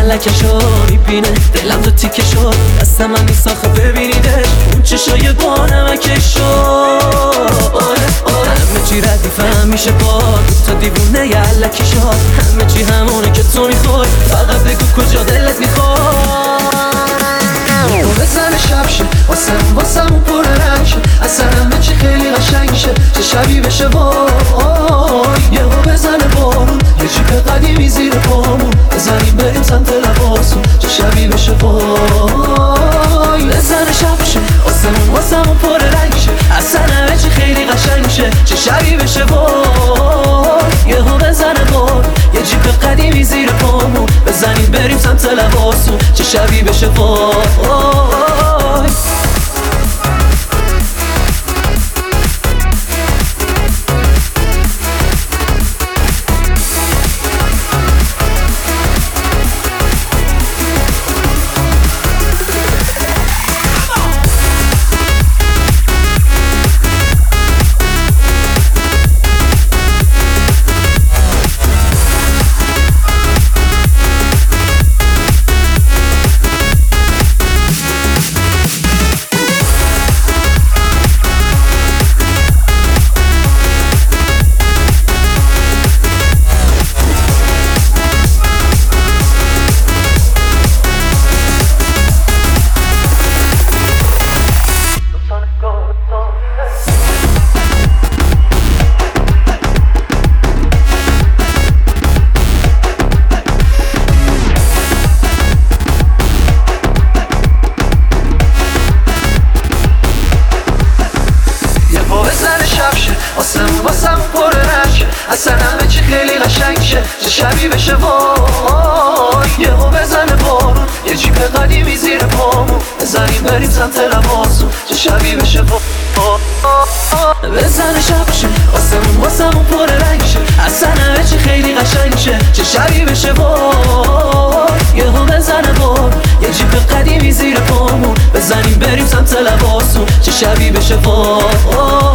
فلکشو میبینه دلم تو تیکه شد دستم هم نیست آخه ببینیدش اون چشای با نمکشو همه چی ردیفم میشه با تا دیوونه یلکی شد همه چی همونه که تو میخوای فقط بگو کجا دلت میخواد بزن شب شه واسم اون پر رنگ شه اصلا همه چی خیلی قشنگ شه چه شبی بشه وای یهو بزنه بارون یه جیب قدیمی زیر پامون بزنیم بریم سمت لباسون چه شبی بشه وای بزن شب شه واسم اون پر رنگ شه اصلا همه چی خیلی قشنگ شه چه شبی بشه وای یهو بزنه بارون یه جیب قدیمی زیر پامون بزنیم بریم سمت لباسون چه شبی بشه وای واسم پر رنگ اصلا همه چی خیلی قشنگ شه چه شبی بشه وای یهو بزنه بارون یه جیب قدیمی زیر پامون بزنیم بریم سمت لباسون چه شبی بشه وای بزن شب شه واسم پر رنگ شه اصلا همه چی خیلی قشنگ شه چه شبی بشه وای یهو بزنه بارون یه جیب قدیمی زیر پامون بزنیم بریم سمت لباسون چه شبی بشه وای